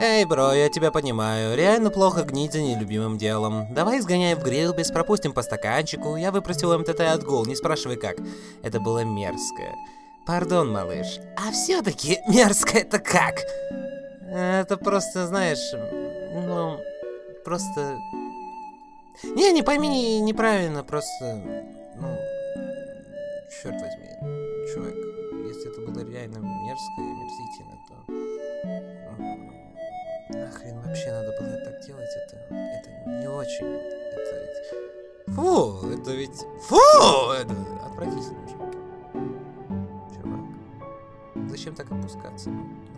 Эй, бро, я тебя понимаю. Реально плохо гнить за нелюбимым делом. Давай сгоняем в Грилбис, пропустим по стаканчику. Я выпросил МТТ от Гол, не спрашивай как. Это было мерзко. Пардон, малыш. А все-таки мерзко это как? Это просто, знаешь, ну, просто... Не пойми неправильно, просто... Ну, черт возьми, чувак, если это было реально мерзко и омерзительно, то... Нахрен вообще надо было так делать, это не очень, это ведь... Фу, это ведь... Фу, это отвратительно, чувак. Зачем так опускаться?